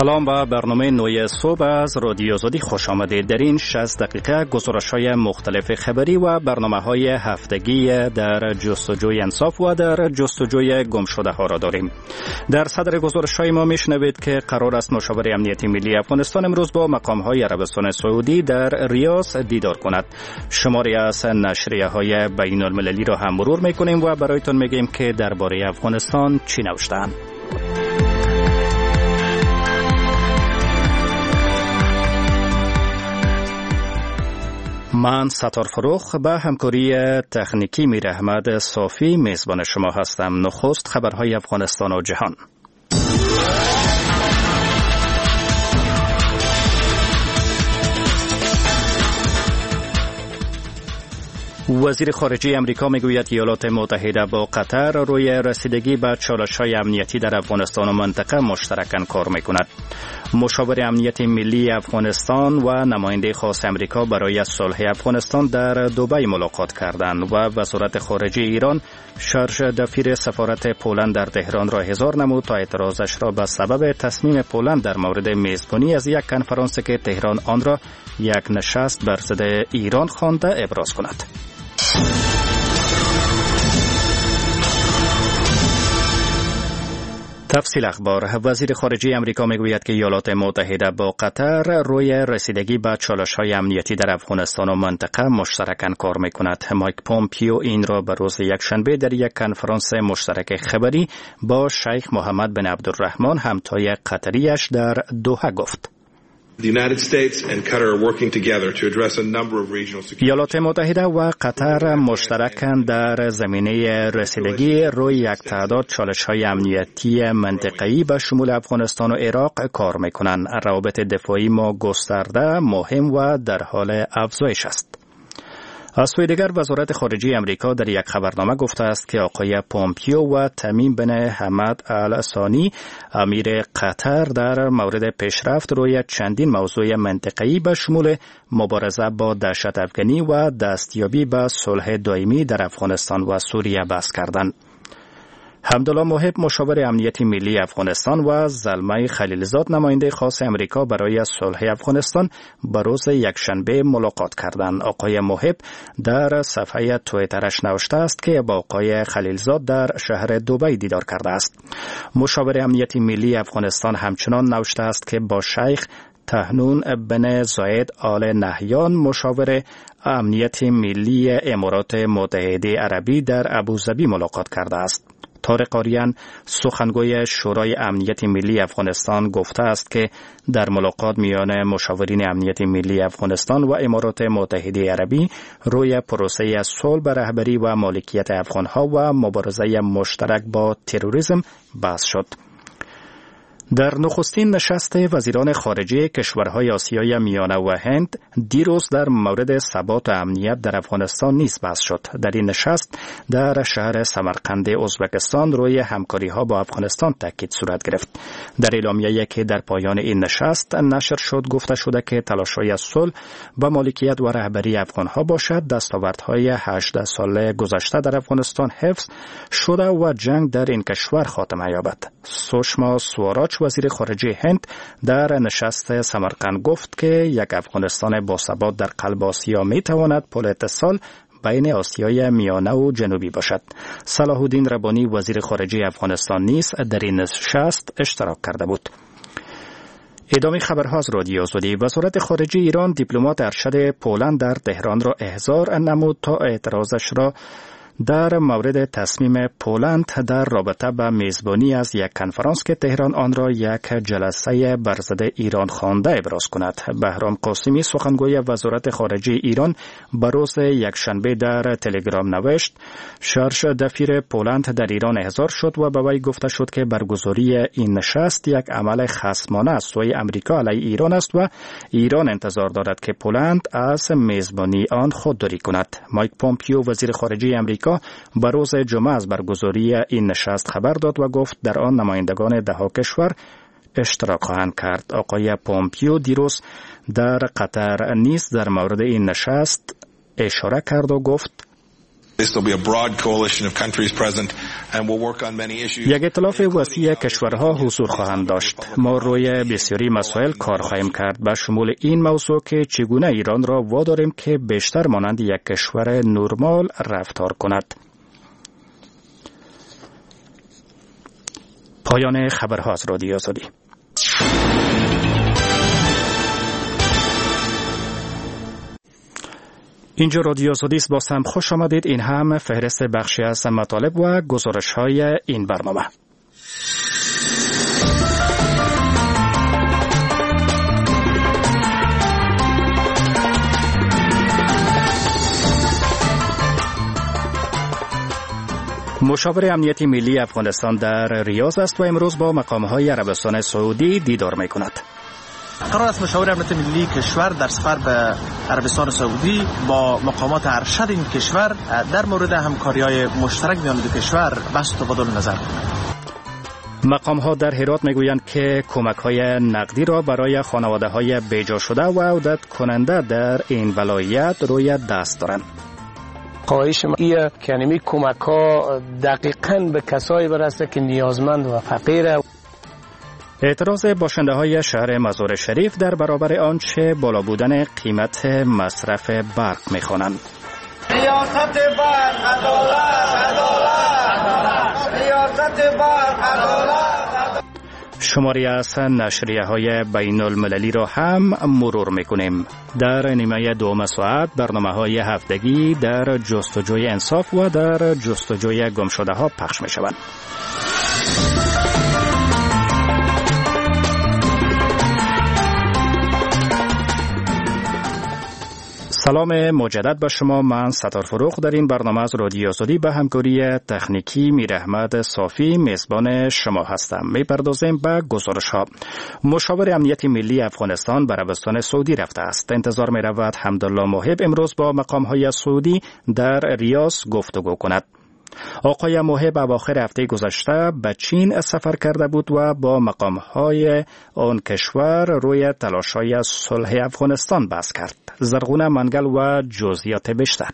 سلام و برنامه نوی صبح از رادیو آزادی خوش آمدید. در این 60 دقیقه گزارش‌های مختلف خبری و برنامه‌های هفتگی در جستجوی انصاف و در جستجوی گمشده‌ها را داریم. در صدر گزارش‌های ما میشنوید که قرار است مشاور امنیتی ملی افغانستان امروز با مقام‌های عربستان سعودی در ریاض دیدار کند. شماری از نشریه‌های بین‌المللی را هم مرور می‌کنیم و برایتان میگیم که درباره افغانستان چی نوشته‌اند. من ستار فروخ به همکاری تکنیکی میر احمد صافی میزبان شما هستم. نخست خبرهای افغانستان و جهان. وزیر خارجه امریکا میگوید ایالات متحده با قطر روی رسیدگی به چالش‌های امنیتی در افغانستان و منطقه مشترکاً کار میکند. مشاور امنیتی ملی افغانستان و نماینده خاص امریکا برای صلح افغانستان در دبی ملاقات کردند و وزارت خارجه ایران شارژ دفیر سفارت پولند در تهران را احضار نمود تا اعتراضش را به سبب تصمیم پولند در مورد میزبانی از یک کنفرانس که تهران آن را یک نشست بر ضد ایران خوانده ابراز کند. تفصیل اخبار. وزیر خارجه امریکا میگوید که ایالات متحده با قطر روی رسیدگی به چالش‌های امنیتی در افغانستان و منطقه مشترکاً کار میکند. مایک پومپیو این را به روز یکشنبه در یک کنفرانس مشترک خبری با شیخ محمد بن عبدالرحمن همتای قطریش در دوحه گفت. ایالات متحده و قطر مشترکاً در زمینه رسیدگی روی یک تعداد چالش‌های امنیتی منطقه‌ای به شمول افغانستان و عراق کار می‌کنند. روابط دفاعی ما گسترده، مهم و در حال افزایش است. از سوی دیگر وزارت خارجه امریکا در یک خبرنامه گفته است که آقای پومپیو و تمیم بن حمد الثانی امیر قطر در مورد پیشرفت روی چندین موضوع منطقه‌ای به شمول مبارزه با دهشت افغانی و دستیابی به صلح دائمی در افغانستان و سوریه بحث کردند. حمدالله محب مشاور امنیتی ملی افغانستان و زلمه خلیلزاد نماینده خاص امریکا برای صلح افغانستان به روز یکشنبه ملاقات کردند. آقای محب در صفحه توییترش نوشته است که با آقای خلیلزاد در شهر دبی دیدار کرده است. مشاور امنیتی ملی افغانستان همچنان نوشته است که با شیخ طاهنون بن زاید آل نهیان مشاور امنیتی ملی امارات متحده عربی در ابوظبی ملاقات کرده است. طارق آریان سخنگوی شورای امنیت ملی افغانستان گفته است که در ملاقات میان مشاورین امنیت ملی افغانستان و امارات متحده عربی روی پروسه صلح به رهبری و مالکیت افغانها و مبارزه مشترک با تروریسم بحث شد. در نخستین نشست وزیران خارجه کشورهای آسیای میانه و هند دیروز در مورد ثبات و امنیت در افغانستان نیز بحث شد. در این نشست در شهر سمرقند ازبکستان روی همکاری‌ها با افغانستان تاکید صورت گرفت. در اعلامیه‌ای که در پایان این نشست نشر شد گفته شده که تلاش‌های صلح با مالکیت و رهبری افغانها باشد دستاوردهای 18 ساله گذشته در افغانستان حفظ شده و جنگ در این کشور خاتمه یابد. سوشما سواراج وزیر خارجه هند در نشست سمرقند گفت که یک افغانستان باثبات در قلب آسیا می تواند پل اتصال بین آسیای میانه و جنوبی باشد. صلاح الدین ربانی وزیر خارجه افغانستان نیز در این نشست اشتراک کرده بود. ادامه خبرها از رادیو آزادی. وزارت خارجه ایران دیپلمات ارشد پولند در تهران را احضار نمود تا اعتراضش را در مورد تصمیم پولند در رابطه به میزبانی از یک کنفرانس که تهران آن را یک جلسه بر ضد ایران خوانده ابراز کند. بهرام قاسمی سخنگوی وزارت خارجه ایران به روز یکشنبه در تلگرام نوشت شارژ دفیر پولند در ایران احضار شد و به وی گفته شد که برگزاری این نشست یک عمل خصمانه از سوی امریکا علیه ایران است و ایران انتظار دارد که پولند از میزبانی آن خودداری کند. مایک پومپیو وزیر خارجه امریکا به روز جمعه از برگزاری این نشست خبر داد و گفت در آن نمایندگان 10 کشور اشتراک خواهند کرد. آقای پومپیو دیروز در قطر نیز در مورد این نشست اشاره کرد و گفت یک ائتلاف وسیع کشورها حضور خواهند داشت. ما روی بسیاری مسائل کار خواهیم کرد به شمول این موضوع که چگونه ایران را واداریم که بیشتر مانند یک کشور نرمال رفتار کند. پایان خبرها از رادیو آزادی. اینجا رادیو آزادی است. باز هم خوش آمدید. این هم فهرست بخشی از مطالب و گزارش‌های این برنامه. مشاور امنیتی ملی افغانستان در ریاض است و امروز با مقام‌های عربستان سعودی دیدار می‌کند. قرار است مشاور امنیت ملی کشور در سفر به عربستان سعودی با مقامات ارشد این کشور در مورد همکاری‌های مشترک میان دو کشور بحث و تبادل نظر کنند. مقام‌ها در هرات میگویند که کمک‌های نقدی را برای خانواده‌های بیجا شده و عودت کننده در این ولایت روی دست دارند. خواهش ما ایه که اینمی کمک‌ها دقیقاً به کسایی برسه که نیازمند و فقیره. اعتراض باشنده‌های شهر مزار شریف در برابر آنچه بالا بودن قیمت مصرف برق می‌خوانند. ریاست برق عدالت، ریاست برق عدالت. شماری از نشریه‌های بین‌المللی را هم مرور می‌کنیم. در نیمه دوم ساعت برنامه‌های هفتگی در جستجوی انصاف و در جستجوی گمشده‌ها پخش می‌شوند. سلام مجدد به شما. من ستار فروغ در این برنامه از رادیو آزادی به همکاری تکنیکی میر احمد صافی میزبان شما هستم. میپردازیم به گزارش‌ها. مشاور امنیتی ملی افغانستان به عربستان سعودی رفته است. انتظار می‌رود حمدالله موهب امروز با مقام‌های سعودی در ریاض گفتگو کند. آقای موهب اواخر هفته گذشته به چین سفر کرده بود و با مقام‌های آن کشور روی تلاش‌های صلح افغانستان بحث کرد. زرغونه منگل و جزئیات بیشتر.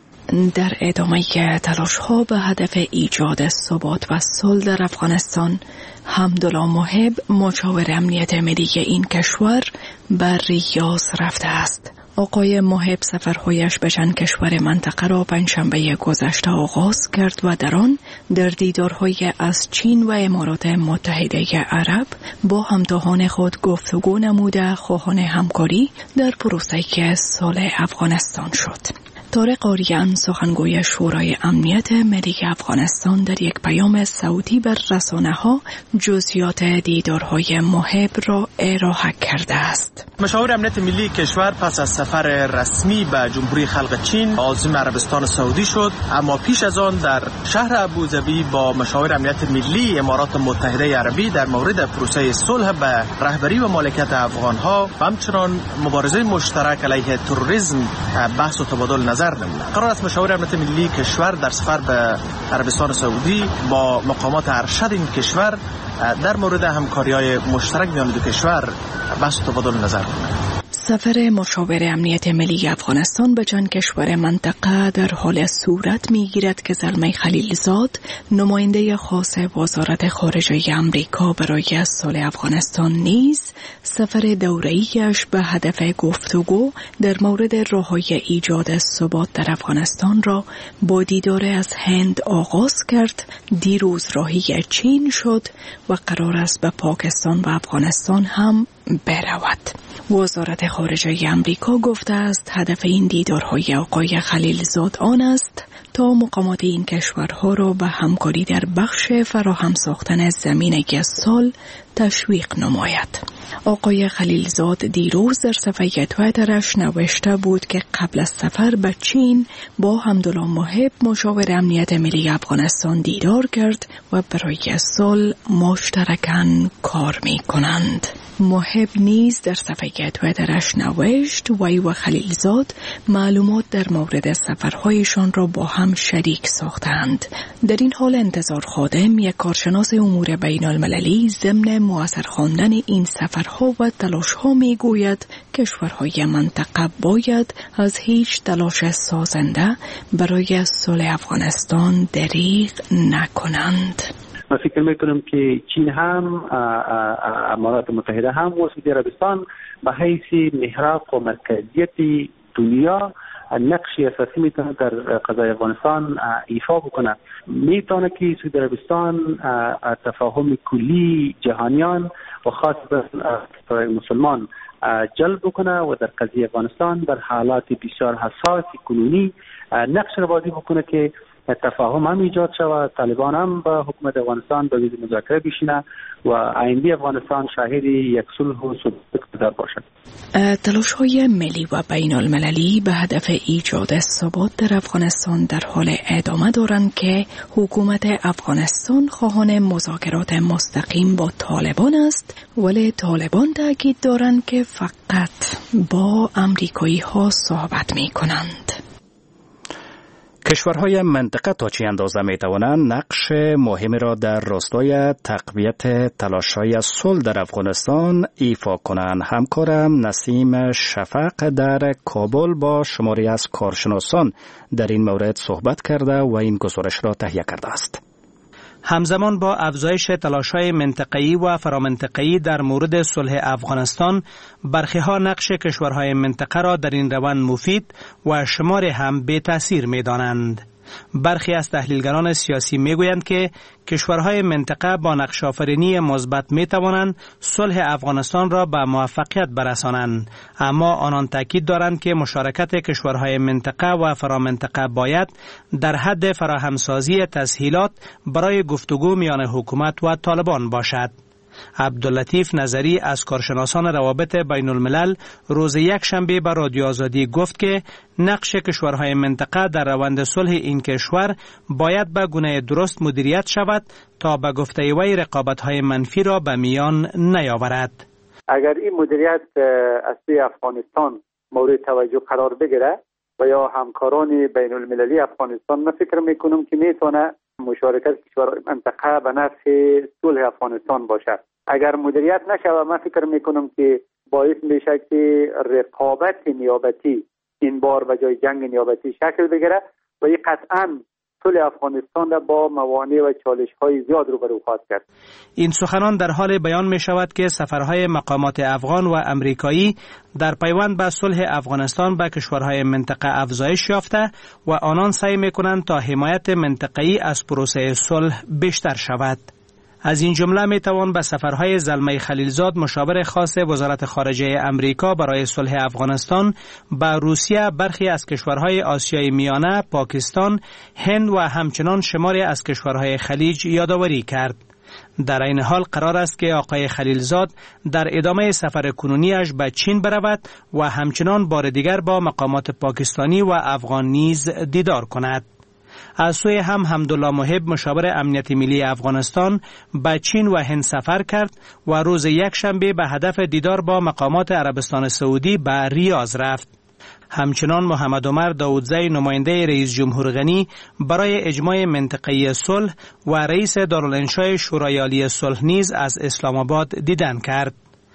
در ادامه تلاش‌ها به هدف ایجاد ثبات و صلح در افغانستان، حمدالله موهب مشاور امنیت ملی این کشور به ریاض رفته است. آقای موهب سفرهایش به چند کشور منطقه را پنجشنبه گذشته آغاز کرد و در آن در دیدارهای از چین و امارات متحده عرب با همتاهان خود گفتگو نموده خواهان همکاری در پروسه صلح افغانستان شد. طارق آریان سخنگوی شورای امنیت ملی افغانستان در یک پیام صوتی بر رسانه‌ها جزئیات دیدارهای موهب را ارائه کرده است. مشاور امنیت ملی کشور پس از سفر رسمی به جمهوری خلق چین عازم عربستان سعودی شد، اما پیش از آن در شهر ابوظبی با مشاور امنیت ملی امارات متحده عربی در مورد پروسه صلح به رهبری و مالکیت افغان‌ها و همچنان مبارزه مشترک علیه تروریسم بحث و تبادل نظر نمود. قرار است مشاور امنیت ملی کشور در سفر به عربستان سعودی با مقامات ارشد این کشور در مورد همکاری‌های مشترک میان دو کشور بحث و تبادل نظر کنند. سفر مشاور امنیت ملی افغانستان به چند کشور منطقه در حال صورت می‌گیرد که زلمه خلیلزاد، نماینده خاص وزارت خارجه آمریکا برای صلح افغانستان نیز سفر دوره‌ایش به هدف گفتگو در مورد راه‌های ایجاد ثبات در افغانستان را با دیدار از هند آغاز کرد. دیروز راهی چین شد و قرار است به پاکستان و افغانستان هم برود. وزارت خارجه آمریکا گفته است هدف این دیدارهای آقای خلیلزاد آن است تا مقامات این کشورها را به همکاری در بخش فراهم ساختن زمینه صلح تشویق نماید. آقای خلیلزاد دیروز در صفحه توییترش نوشته بود که قبل از سفر به چین با حمدالله موهب مشاور امنیت ملی افغانستان دیدار کرد و برای صلح مشترکاً کار می کنند. موهب نیز در صفحه توییترش نوشت وی و خلیلزاد معلومات در مورد سفرهایشان را با هم شریک ساختند. در این حال انتظار خادم، یک کارشناس امور بین المللی، ضمن مؤثر خواندن این سفر سفرها و تلاشها می گوید کشورهای منطقه باید از هیچ تلاش سازنده برای صلح افغانستان دریغ نکنند. من فکر میکنم که چین هم، امارات متحده هم و سعودی عربستان به حیث محراب و مرکزیت دنیا نقشی اساسی میتونه در قضای افغانستان ایفا بکنه. میتونه که سعودی عربستان تفاهم کلی جهانیان و خاصتا مسلمان جلب بکنه و در قضیه افغانستان در حالات بسیار حساس کنونی نقش را بازی بکنه که تفاهم هم ایجاد شود، طالبان هم با حکومت افغانستان به ویز مذاکره بشینه و آینده افغانستان شاهد یک صلح و ثبات باشد. تلاش‌های ملی و بین المللی به هدف ایجاد ثبات در افغانستان در حال ادامه دارند که حکومت افغانستان خواهان مذاکرات مستقیم با طالبان است، ولی طالبان تاکید دارند که فقط با امریکایی ها صحبت می کنند. کشورهای منطقه تا چه اندازه می توانند نقش مهمی را در راستای تقویت تلاش‌های صلح در افغانستان ایفا کنند. همکارم نسیم شفق در کابل با شماری از کارشناسان در این مورد صحبت کرده و این گزارش را تهیه کرده است. همزمان با افزایش تلاش‌های منطقه‌ای و فرامنطقه‌ای در مورد صلح افغانستان، برخی‌ها نقش کشورهای منطقه را در این روند مفید و شماری هم بی تأثیر می‌دانند. برخی از تحلیلگران سیاسی میگویند که کشورهای منطقه با نقش آفرینی مثبت میتوانند صلح افغانستان را به موفقیت برسانند، اما آنان تاکید دارند که مشارکت کشورهای منطقه و فرامنطقه باید در حد فراهمسازی تسهیلات برای گفتگو میان حکومت و طالبان باشد. عبداللطیف نظری از کارشناسان روابط بین الملل روز یکشنبه به رادیو آزادی گفت که نقش کشورهای منطقه در روند صلح این کشور باید به گونه درست مدیریت شود تا به گفته وی رقابت‌های منفی را به میان نیاورد. اگر این مدیریت از سوی افغانستان مورد توجه قرار بگیره و یا همکاران بین المللی افغانستان، من فکر میکنم که میتونه مشارکت کشورهای منطقه به نفع صلح افغانستان باشد. اگر مدیریت نشود، من فکر میکنم که باعث میشه که رقابت نیابتی این بار به جای جنگ نیابتی شکل بگیره و این قطعاً صلح افغانستان را با موانع و چالش‌های زیاد روبرو خواهد کرد. این سخنان در حال بیان می شود که سفرهای مقامات افغان و امریکایی در پیوند به صلح افغانستان به کشورهای منطقه افزایش یافته و آنان سعی می کنند تا حمایت منطقه‌ای از پروسه صلح بیشتر شود. از این جمله می توان به سفرهای زلمه خلیلزاد، مشاور خاص وزارت خارجه امریکا برای صلح افغانستان، به روسیه، برخی از کشورهای آسیای میانه، پاکستان، هند و همچنان شماری از کشورهای خلیج یادآوری کرد. در این حال قرار است که آقای خلیلزاد در ادامه سفر کنونیش به چین برود و همچنان بار دیگر با مقامات پاکستانی و افغان نیز دیدار کند. از سوی هم حمدالله محب، مشاور امنیت ملی افغانستان، به چین و هند سفر کرد و روز یکشنبه به هدف دیدار با مقامات عربستان سعودی به ریاض رفت. همچنان محمد عمر داودزی، نماینده رئیس جمهور غنی برای اجماع منطقه‌ای صلح و رئیس دارالانشای شورای عالی صلح نیز از اسلام آباد دیدن کرد.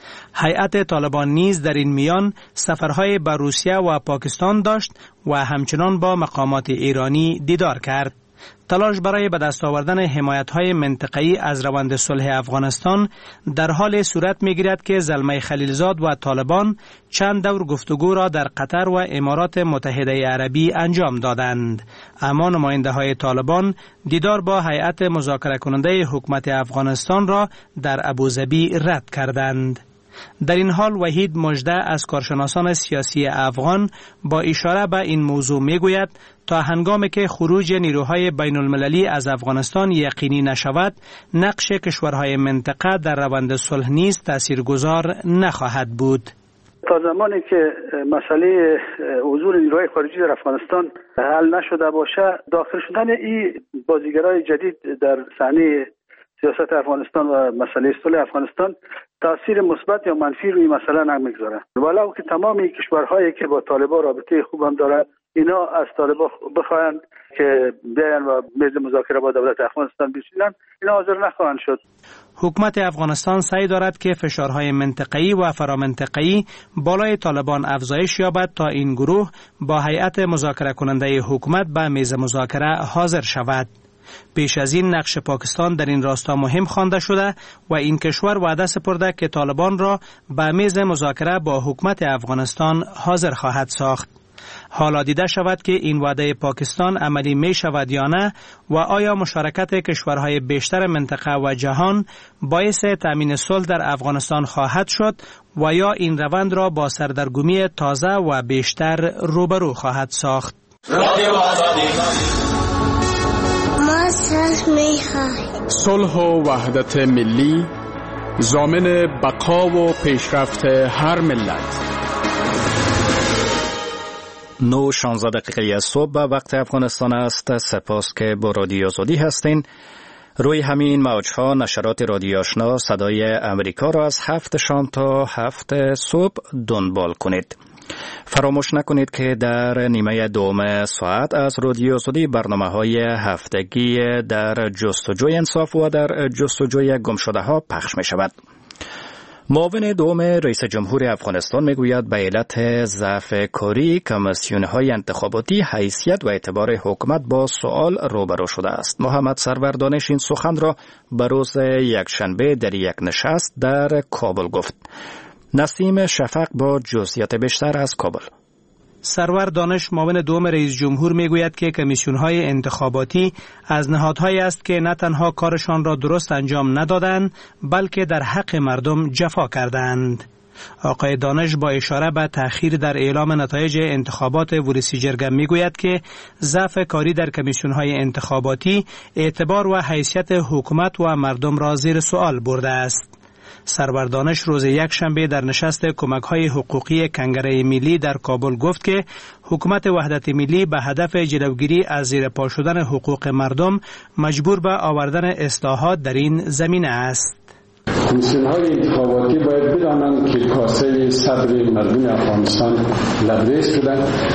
هیئت طالبان نیز در این میان سفرهای به روسیه و پاکستان داشت و همچنان با مقامات ایرانی دیدار کرد. تلاش برای به دست آوردن حمایت‌های منطقه‌ای از روند صلح افغانستان در حال صورت می‌گیرد که زلمه خلیلزاد و طالبان چند دور گفتگو را در قطر و امارات متحده عربی انجام دادند، اما نماینده‌های طالبان دیدار با هیئت مذاکره کننده حکومت افغانستان را در ابوظبی رد کردند. در این حال وحید مژده از کارشناسان سیاسی افغان با اشاره به این موضوع میگوید تا هنگامی که خروج نیروهای بین المللی از افغانستان یقینی نشود، نقش کشورهای منطقه در روند صلح نیز تاثیرگذار نخواهد بود. تا زمانی که مسئله حضور نیروهای خارجی در افغانستان حل نشده باشه، داخل شدن این بازیگرای جدید در صحنه سیاست افغانستان و مسئله صلح افغانستان تاثیر مثبت یا منفی روی مسئله نمیگذاره. ولو که تمامی کشورهایی که با طالبان رابطه خوب هم دارن، اینا از طالبان بخواهند که بیان و میز مذاکره با دولت افغانستان بشینن، اینا حاضر نخواهند شد. حکومت افغانستان سعی دارد که فشارهای منطقه‌ای و فرامنطقه‌ای بالای طالبان افزایش یابد تا این گروه با هیئت مذاکره کننده حکومت به میز مذاکره حاضر شود. پیش از این نقش پاکستان در این راستا مهم خوانده شده و این کشور وعده سپرده که طالبان را به میز مذاکره با حکومت افغانستان حاضر خواهد ساخت. حالا دیده شود که این وعده پاکستان عملی می شود یا نه و آیا مشارکت کشورهای بیشتر منطقه و جهان باعث تأمین صلح در افغانستان خواهد شد و یا این روند را با سردرگمی تازه و بیشتر روبرو خواهد ساخت. صلح و وحدت ملی ضامن بقا و پیشرفت هر ملت. 9:16 دقیقه صبح به وقت افغانستان است. سپاس که با رادیو آزادی هستین. روی همین موجها نشرات رادیو آشنا صدای امریکا را از 7 شام تا 7 صبح دنبال کنید. فراموش نکنید که در نیمه دوم ساعت از رادیو آزادی برنامه‌های هفتگی در جستجوی انصاف و در جستجوی گمشده ها پخش می شود. معاون دوم رئیس جمهور افغانستان میگوید به علت ضعف کاری کمیسیون‌های انتخاباتی حیثیت و اعتبار حکومت با سؤال روبرو شده است. محمد سرور دانش این سخن را به روز یکشنبه در یک نشست در کابل گفت. نسیم شفق با جزئیات بیشتر از کابل. سرور دانش معاون دوم رئیس جمهور میگوید که کمیسیون‌های انتخاباتی از نهادهایی است که نه تنها کارشان را درست انجام ندادند بلکه در حق مردم جفا کردند. آقای دانش با اشاره به تأخیر در اعلام نتایج انتخابات ورودی جرگه میگوید که ضعف کاری در کمیسیون‌های انتخاباتی اعتبار و حیثیت حکومت و مردم را زیر سوال برده است. سرور دانش روز یکشنبه در نشست کمک‌های حقوقی کنگره ملی در کابل گفت که حکومت وحدت ملی به هدف جلوگیری از زیر پا شدن حقوق مردم مجبور به آوردن اصلاحات در این زمینه است. کمیسیون‌های انتخاباتی باید بدانند که کاسه صدر مردم افغانستان لبریز شده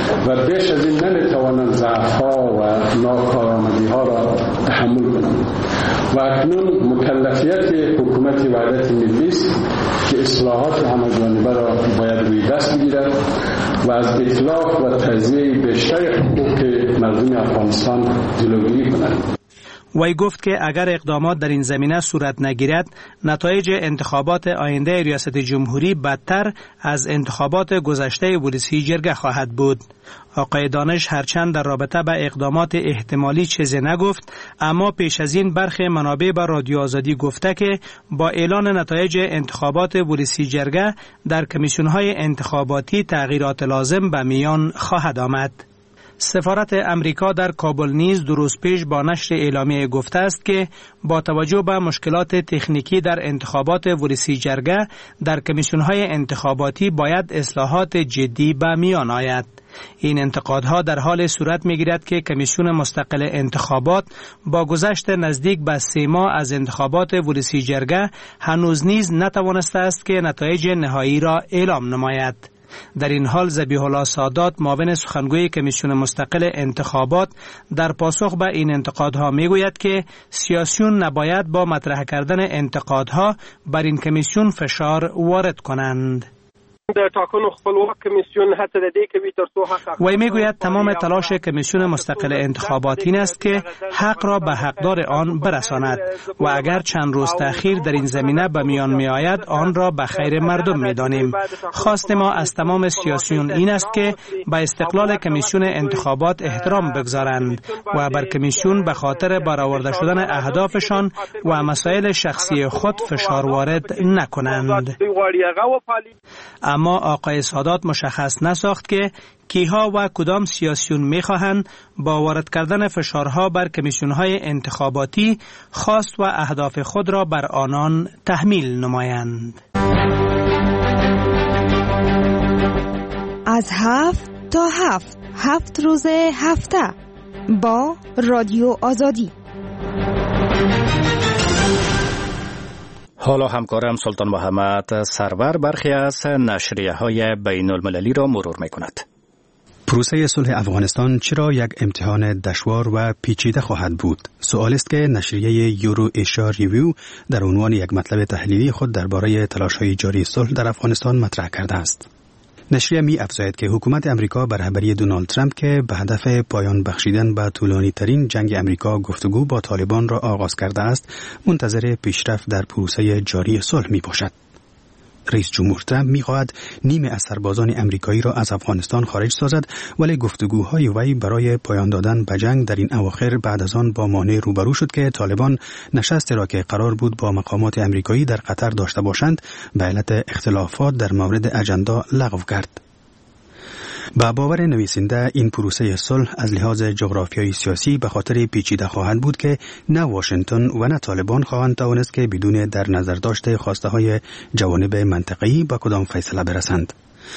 و بیش از این نمی‌توانند ضعف‌ها و ناکارآمدی‌ها را تحمل کنند و اکنون مکلفیت حکومت وحدت ملی است که اصلاحات همه‌جانبه را باید روی دست بگیرد و از اتلاف و تضییع بیشتر حقوق مردم افغانستان جلوگیری کند. وی گفت که اگر اقدامات در این زمینه صورت نگیرد، نتایج انتخابات آینده ریاست جمهوری بدتر از انتخابات گذشته ولسی جرگه خواهد بود. آقای دانش هرچند در رابطه به اقدامات احتمالی چیزی نگفت، اما پیش از این برخی منابع به رادیو آزادی گفته که با اعلان نتایج انتخابات ولسی جرگه در کمیسیون‌های انتخاباتی تغییرات لازم به میان خواهد آمد. سفارت امریکا در کابل نیز 2 روز پیش با نشر اعلامیه گفته است که با توجه به مشکلات تکنیکی در انتخابات ورودی جرگه در کمیسیون‌های انتخاباتی باید اصلاحات جدی به میان آید. این انتقادها در حال صورت می‌گیرد که کمیسیون مستقل انتخابات با گذشت نزدیک به 3 ماه از انتخابات ورودی جرگه هنوز نیز نتوانسته است که نتایج نهایی را اعلام نماید. در این حال ذبیح الله سادات معاون سخنگوی کمیسیون مستقل انتخابات در پاسخ به این انتقادها میگوید که سیاسیون نباید با مطرح کردن انتقادها بر این کمیسیون فشار وارد کنند. وی میگوید تمام تلاش کمیسیون مستقل انتخابات این است که حق را به حقدار آن برساند و اگر چند روز تأخیر در این زمینه به میان می آید آن را به خیر مردم می دانیم. خواست ما از تمام سیاسیون این است که به استقلال کمیسیون انتخابات احترام بگذارند و بر کمیسیون به خاطر برآورده شدن اهدافشان و مسائل شخصی خود فشار وارد نکنند. اما آقای سادات مشخص نساخت که کیها و کدام سیاسیون می‌خواهند با وارد کردن فشارها بر کمیسیون‌های انتخاباتی خواست و اهداف خود را بر آنان تحمیل نمایند. از 7 تا 7 روز هفته با رادیو آزادی. حالا همکارم سلطان محمد سرور برخی از نشریه‌های بین المللی را مرور می‌کند. پروسه صلح افغانستان چرا یک امتحان دشوار و پیچیده خواهد بود؟ سوال است که نشریه یورو ایشیا ریویو در عنوان یک مطلب تحلیلی خود درباره تلاش‌های جاری صلح در افغانستان مطرح کرده است. نشریه می افزاید که حکومت امریکا به رهبری دونالد ترامپ که به هدف پایان بخشیدن به طولانی ترین جنگ امریکا گفتگو با طالبان را آغاز کرده است، منتظر پیشرفت در پروسه جاری صلح می باشد. رئیس جمهور ترامپ می‌خواهد نیمه از سربازان امریکایی را از افغانستان خارج سازد، ولی گفتگوهای وی برای پایان دادن به جنگ در این اواخر بعد از آن با مانع روبرو شد که طالبان نشستی را که قرار بود با مقامات امریکایی در قطر داشته باشند به علت اختلافات در مورد اجندا لغو کرد. با باور نویسنده این پروسه صلح از لحاظ جغرافیایی سیاسی به خاطر پیچیده خواهد بود که نه واشنگتن و نه طالبان خواهند توانست که بدون در نظر داشته خواسته های جوانب منطقه‌ای به کدام فیصله برسند.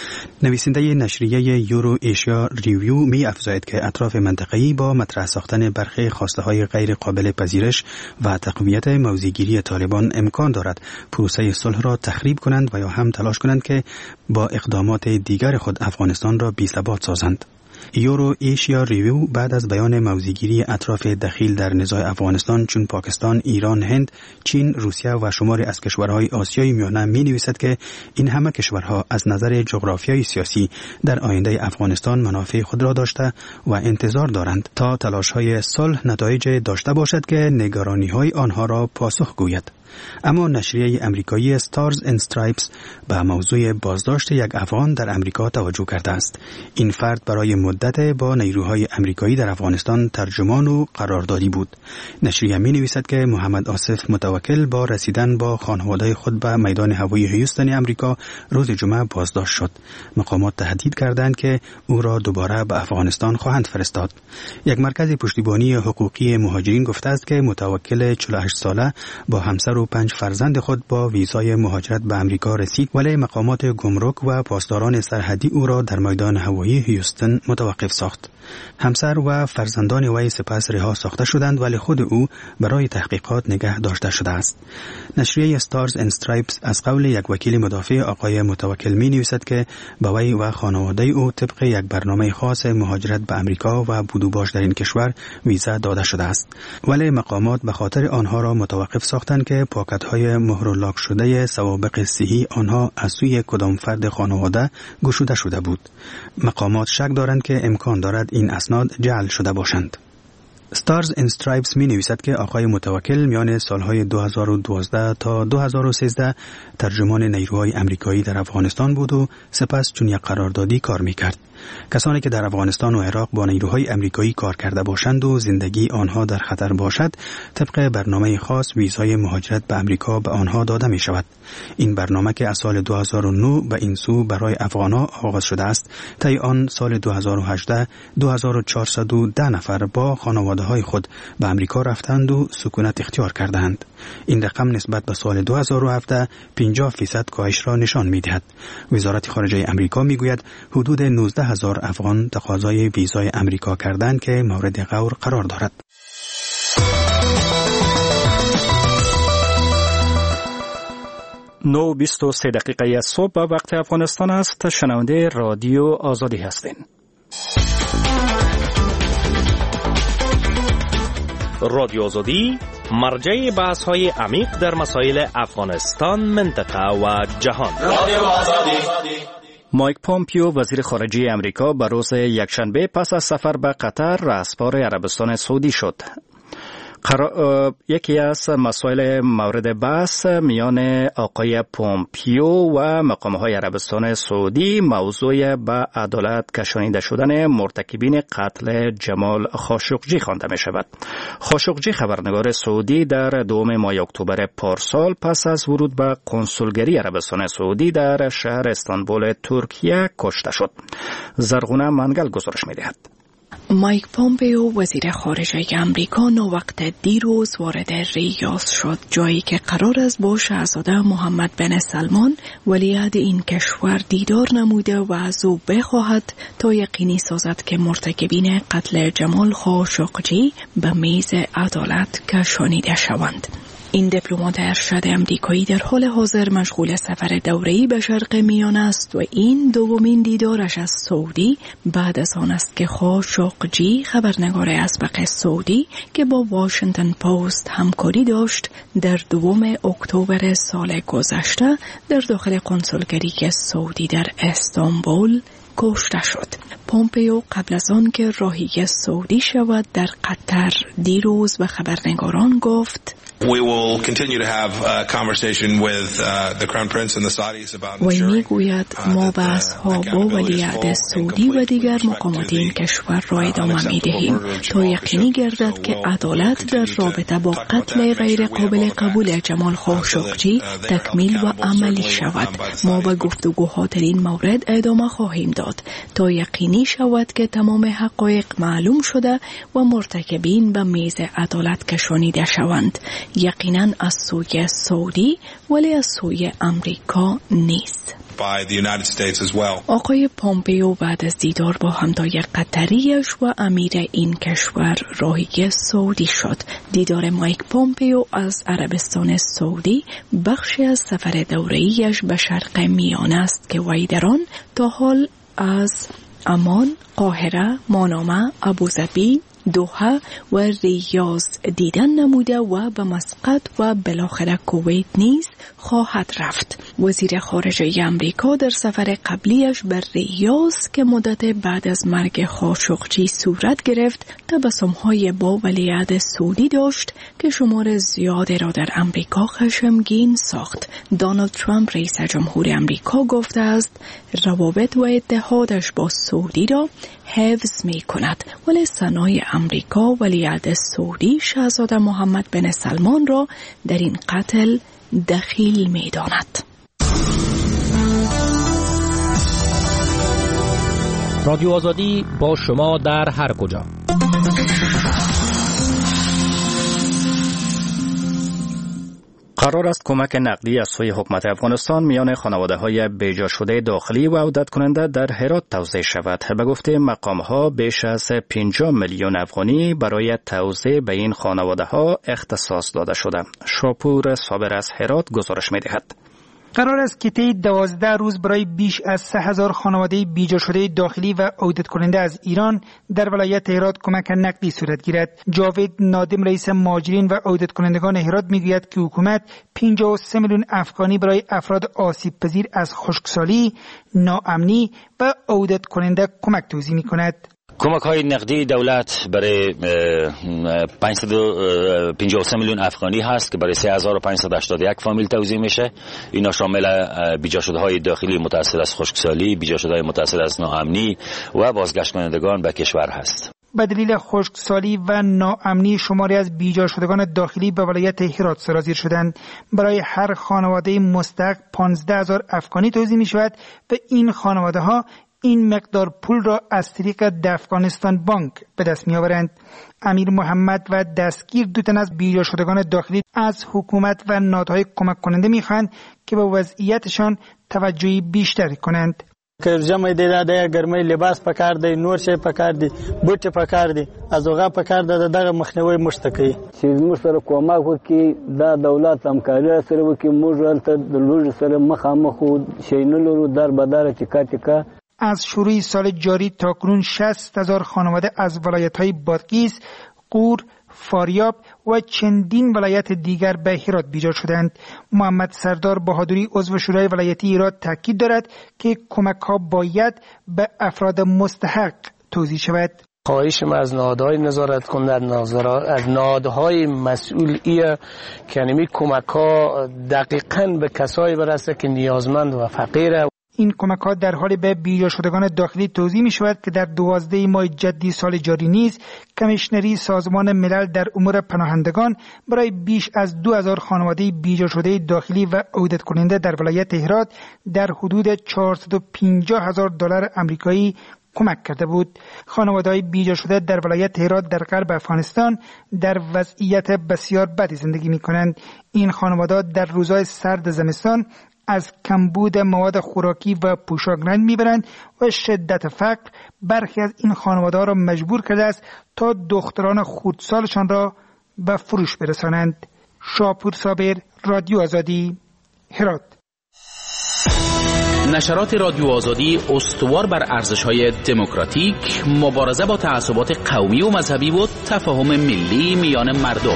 نویسنده نشریه یورو ایشیا ریویو می افزاید که اطراف منطقه‌ای با مطرح ساختن برخی خواسته های غیر قابل پذیرش و تقویت موضع‌گیری طالبان امکان دارد پروسه صلح را تخریب کنند و یا هم تلاش کنند که با اقدامات دیگر خود افغانستان را بی‌ثبات سازند. یورو ایشیا ریویو بعد از بیان موضع‌گیری اطراف دخیل در نزاع افغانستان چون پاکستان، ایران، هند، چین، روسیه و شماری از کشورهای آسیای میانه می‌نویسد که این همه کشورها از نظر جغرافیایی سیاسی در آینده افغانستان منافع خود را داشته و انتظار دارند تا تلاش‌های صلح نتایج داشته باشد که نگرانی‌های آنها را پاسخ گوید. اما نشریه امریکایی استارز اند استرایپس به موضوع بازداشت یک افغان در امریکا توجه کرده است. این فرد برای مدت با نیروهای امریکایی در افغانستان ترجمان و قراردادی بود. نشریه می نویسد که محمد آصف متوکل با رسیدن با خانواده خود به میدان هوایی هیوستن امریکا روز جمعه بازداشت شد. مقامات تهدید کردند که او را دوباره به افغانستان خواهند فرستاد. یک مرکز پشتیبانی حقوقی مهاجرین گفته است که متوکل 48 ساله با همسر و 5 فرزند خود با ویزای مهاجرت به امریکا رسید، ولی مقامات گمرک و پاسداران سرحدی او را در میدان هوایی هیوستن متوقف ساخت. همسر و فرزندان وی سپس رها ساخته شدند، ولی خود او برای تحقیقات نگه داشته شده است. نشریه استارز اند استرایپس از قول یک وکیل مدافع آقای متوکل می نویسد که به وی و خانواده او طبق یک برنامه خاص مهاجرت به امریکا و بودوباش در این کشور ویزا داده شده است، ولی مقامات به خاطر آنها را متوقف ساختند که پاکت‌های مهر لاک شده سوابق صحی آنها از سوی کدام فرد خانواده گشوده شده بود. مقامات شک دارند که امکان دارد این اسناد جعل شده باشند. استارز اند استرایپس می نویسد که آقای متوکل میان سالهای 2012 تا 2013 ترجمان نیروهای امریکایی در افغانستان بود و سپس چون یک قراردادی کار می کرد. کسانی که در افغانستان و عراق با نیروهای امریکایی کار کرده باشند و زندگی آنها در خطر باشد، طبق برنامه خاص ویزای مهاجرت به امریکا به آنها داده می شود. این برنامه که از سال 2009 به این سو برای افغان‌ها آغاز شده است، طی آن سال 2018 2410 نفر با خانواده‌های خود به امریکا رفتند و سکونت اختیار کردند. این رقم نسبت به سال 2017 50% کاهش را نشان می‌دهد. وزارت خارجه امریکا می‌گوید حدود 19,000 افغان تقاضای ویزای امریکا کردند که مورد غور قرار دارد. 9:23 دقیقه صبح به وقت افغانستان است. شنونده رادیو آزادی هستین. رادیو آزادی مرجع بحث‌های عمیق در مسائل افغانستان، منطقه و جهان. رادیو آزادی. مایک پومپیو وزیر خارجه امریکا به روز یکشنبه پس از سفر به قطر رهسپار عربستان سعودی شد. یکی از مسائل مورد بحث میان آقای پومپیو و مقام‌های عربستان سعودی موضوع به عدالت کشانیده شدن مرتکبین قتل جمال خاشقجی خوانده می شود. خاشقجی خبرنگار سعودی در 2 ماه اکتبر پارسال پس از ورود به کنسولگری عربستان سعودی در شهر استانبول ترکیه کشته شد. زرغونه منگل گزارش می دهد. مایک پومپیو وزیر خارجه امریکا نووقت دیروز وارد ریاض شد، جایی که قرار است با شاهزاده محمد بن سلمان ولیعهد این کشور دیدار نموده و از او بخواهد تا یقینی سازد که مرتکبین قتل جمال خاشقجی به میز عدالت کشانیده شوند. این دیپلمات ارشد امریکایی در حال حاضر مشغول سفر دوره‌ای به شرق میانه است و این دومین دیدارش از سعودی بعد از آن است که خاشقجی خبرنگار اسبق سعودی که با واشنگتن پست همکاری داشت در 2 اکتبر سال گذشته در داخل کنسولگری سعودی در استانبول کشته شد. پومپئو قبل از آن که راهی سعودی شود در قطر دیروز به خبرنگاران گفت وی میگوید ما بحث‌ها با ولیعهد سعودی و دیگر مقامات این کشور را ادامه می‌دهیم تا یقینی گردد که عدالت در رابطه با قتل غیر قابل قبول جمال خاشقجی تکمیل و عملی شود. ما به گفتگوها در این مورد ادامه خواهیم داد تا یقینی شود که تمام حقایق معلوم شده و مرتکبین به میز عدالت کشانیده شوند. یقیناً از سوی سعودی ولی از سوی امریکا نیست. آقای پومپئو بعد از دیدار با همتای قطریش و امیر این کشور راهی سعودی شد. دیدار مایک پومپئو از عربستان سعودی بخشی از سفر دوره‌ایش به شرق میانه است که وی در آن تا حال از عمان، قاهره، مانامه، ابوظبی، دوحه و ریاض دیدن نموده و به مسقط و بالاخره کویت نیز خواهد رفت. وزیر خارجه امریکا در سفر قبلیش به ریاض که مدت بعد از مرگ خاشقجی صورت گرفت تبسم‌های با ولیعهد سعودی داشت که شمار زیادی را در امریکا خشمگین ساخت. دونالد ترامپ رئیس جمهور امریکا گفته است روابط و اتحادش با سعودی را حفظ می کند ولی سنای امریکا ولیعهد سعودی شاهزاده محمد بن سلمان را در این قتل دخیل می داند. رادیو آزادی با شما در هر کجا. قرار است کمک نقدی از سوی حکومت افغانستان میان خانواده‌های بیجا شده داخلی و عودت کننده در هرات توزیع شود. به گفته مقام‌ها بیش از 50 میلیون افغانی برای توزیع به این خانواده‌ها اختصاص داده شده. شاپور صابر از هرات گزارش می‌دهد. قرار است که طی 12 روز برای بیش از 3000 خانواده بیجا شده داخلی و عودت کننده از ایران در ولایت هرات کمک نقدی صورت گیرد. جاوید نادم رئیس مهاجرین و عودت کنندگان هرات میگوید که حکومت 53 میلیون افغانی برای افراد آسیب پذیر از خشکسالی، ناامنی و عودت کننده کمک توزیع می‌کند. کمک های نقدی دولت برای 553 میلیون افغانی هست که برای 3581 فامیل توزیع میشه. اینا شامل بیجا شده های داخلی متأثر از خشکسالی، بیجا شده های متأثر از ناامنی و بازگشت کنندگان به کشور هست. به دلیل خشکسالی و ناامنی شماری از بیجا شدگان داخلی به ولایت هرات سرازیر شدند. برای هر خانواده مستحق 15000 افغانی توزیع می شود و این خانواده ها این مقدار پول را از طریق افغانستان بانک به دست می آورند. امیر محمد و دستگیر 2 تن از بیجا شدگان داخلی از حکومت و نهادهای کمک کننده می خواهند که به وضعیتشان توجهی بیشتر کنند. جمع دیده گرمی لباس پکار دی، نور شی پکار دی، بوټ پکار دی، از هغه پکار د دغه مخنیوي مشتکی چې موږ سره کومک وکي دا دولت همکاري سره وکي موږ ولته د لوږ سره مخامخ شینلو در بدار ټیکا. از شروع سال جاری تا کنون 60,000 خانواده از ولایت‌های بادغیس، غور، فاریاب و چندین ولایت دیگر به هرات بیجا شدند. محمد سردار بهادری عضو شورای ولایتی هرات تاکید دارد که کمک‌ها باید به افراد مستحق توزیع شود. خواهش ما از نهادهای نظارت کننده، از نهادهای مسئولیه که یعنی کمک‌ها دقیقاً به کسایی برسه که نیازمند و فقیره. این کمک‌ها در حال به بیجا شدگان داخلی توزیع می‌شود که در 12 ماه جدی سال جاری نیز کمیشنری سازمان ملل در امور پناهندگان برای بیش از 2000 خانواده بیجا شده داخلی و عودت کننده در ولایت هرات در حدود $450,000 آمریکایی کمک کرده بود. خانواده‌های بیجا شده در ولایت هرات در غرب افغانستان در وضعیت بسیار بدی زندگی می‌کنند. این خانواده‌ها در روزهای سرد زمستان از کمبود مواد خوراکی و پوشاک رنج میبرند و شدت فقر برخی از این خانواده‌ها را مجبور کرده است تا دختران خردسالشان را به فروش برسانند. شاپور صابر، رادیو آزادی، هرات. نشرات رادیو آزادی استوار بر ارزش‌های دموکراتیک، مبارزه با تعصبات قومی و مذهبی و تفاهم ملی میان مردم.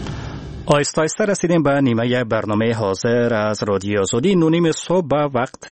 آیسته رسیدیم به نیمه برنامه حاضر از رادیو آزادی. 9:30 صبح به وقت